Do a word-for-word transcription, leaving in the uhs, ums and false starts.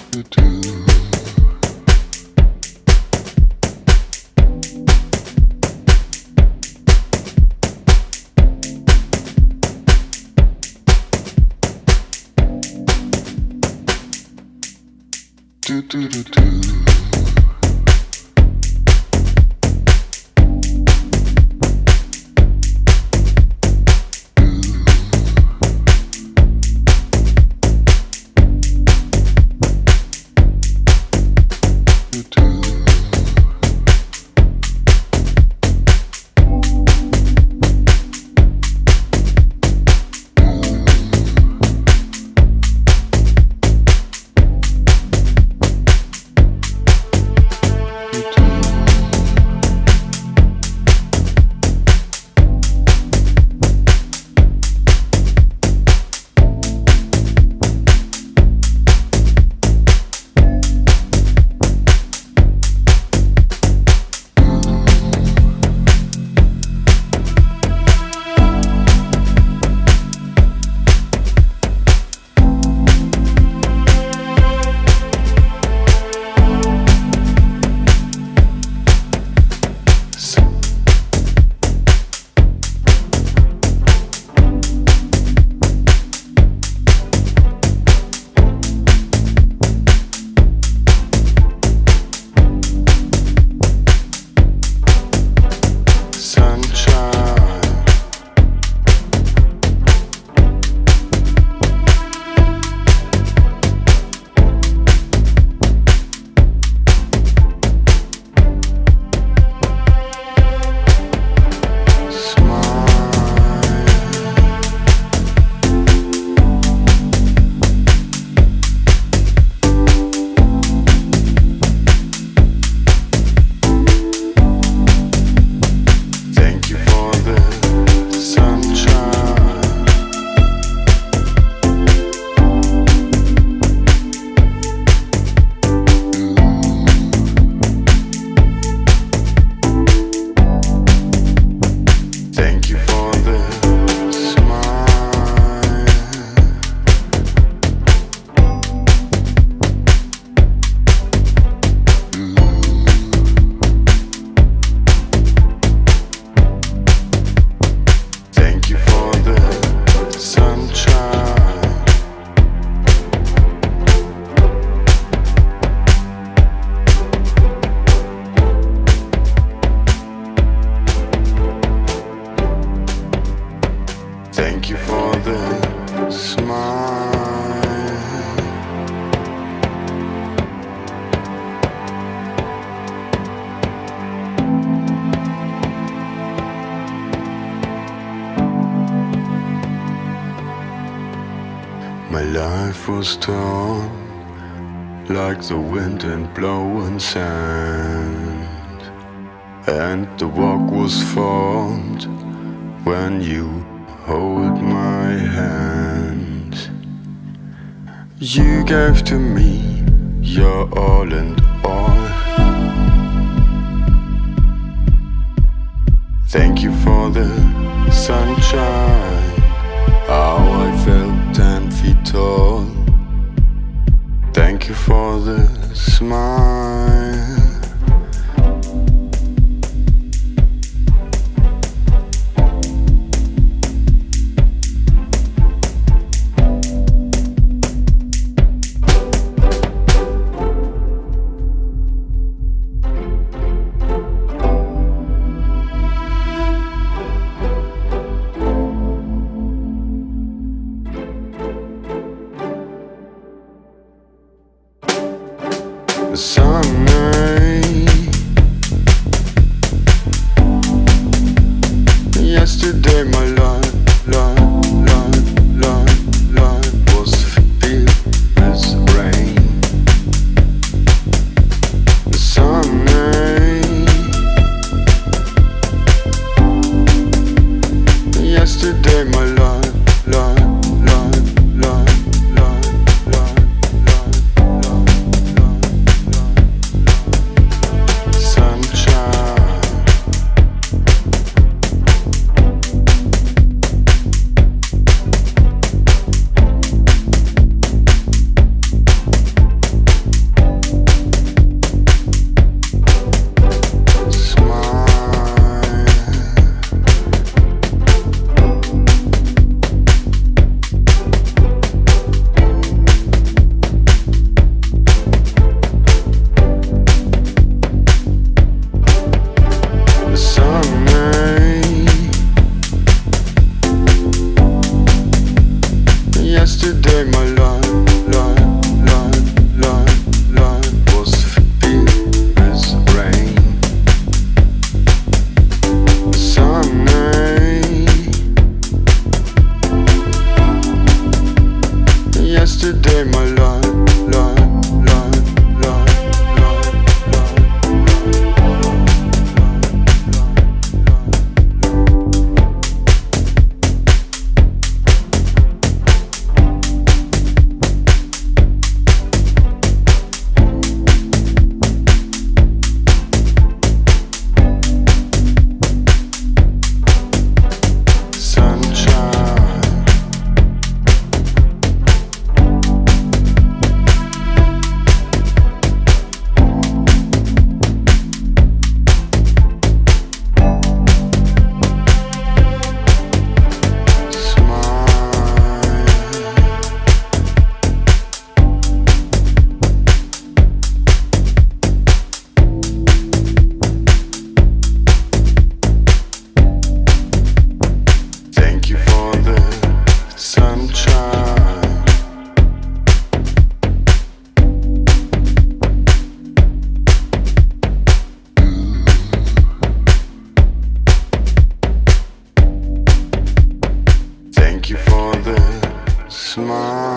You do. Do do do do. Thank you for the smile. My life was torn like the wind and blowing sand, and the walk was formed when you hold my hand. You gave to me your all and all. Thank you for the sunshine, how I felt ten feet tall. Thank you for the smile. Sunday, yesterday my life, life, life, life, life was filled with rain. Sunday, yesterday my life, life, life, life, life, life, life, life. Sunshine. smile.